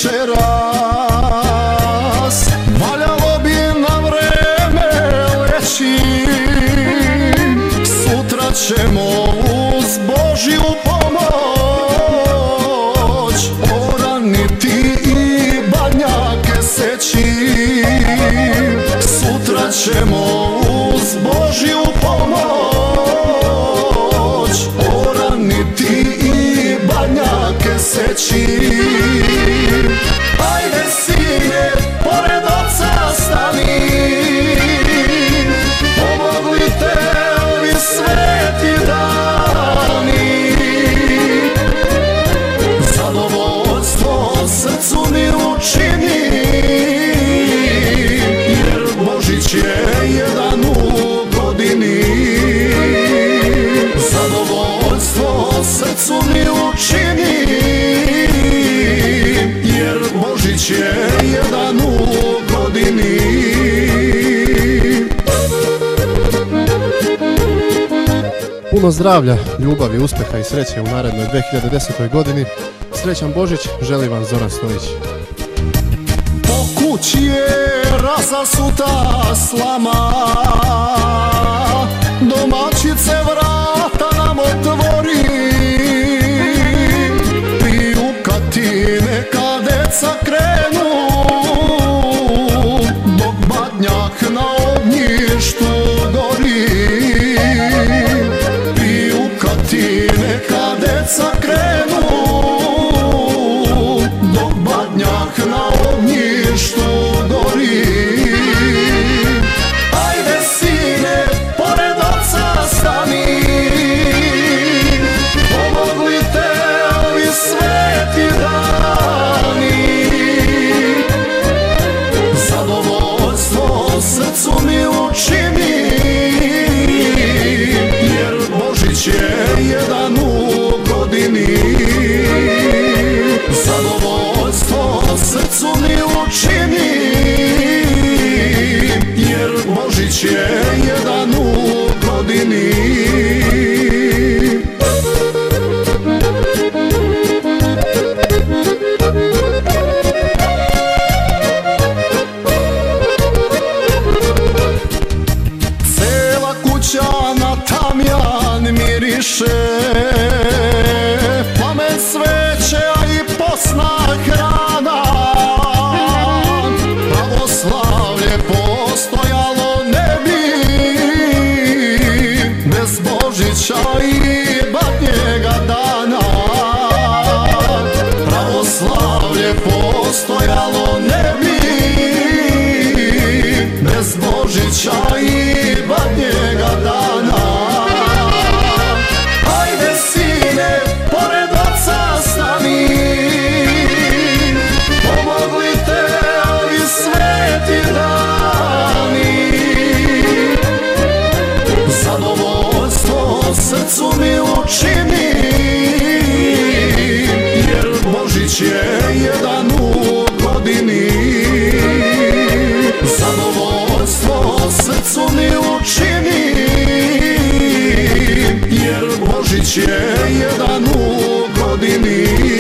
večeras, valjalo bi na vreme leći. Sutra ćemo uz Božju pomoć oraniti i badnjake seći. Sutra ćemo uz Božju pomoć oraniti i badnjake seći. Ajde sine, pored oca stani, pomogli te ovi sveti dani. Zadovoljstvo srcu mi učini, jer Božić je jedan u godini. Zadovoljstvo srcu mi učini, jer Božić je jedan u godini. Puno zdravlja, ljubavi, uspeha i sreće u narednoj 2010. godini. Srećan Božić, želi vam Zoran Stojić. Po kući je razasuta slama, domaćice vrata nam otvori. Piju katine kad deca krenu, dok badnjak na ognjištu gori. Piju katine kad deca krenu, dok badnjak na ognjištu gori. Ajde sine, pored oca stani, pomogli te ovi sveti dani. Zadovoljstvo srcu mi učini, jer Božić je jedan u godini. Zadovoljstvo srcu mi učini, jer Božić je jedan u godini. Cela kuća na tamjan miriše, plamen sveće, a i posna hrana. Pravoslavlje postojalo ne bi bez Božića i badnjega dana. Pravoslavlje postojalo ne bi bez Božića i badnjega dana. Ajde sine, pored oca stani, pomogli te ovi sveti dani. Zadovoljstvo srcu mi učini, jer Božić je jedan u godini. Zadovoljstvo srcu mi učini, jer Božić je jedan u godini.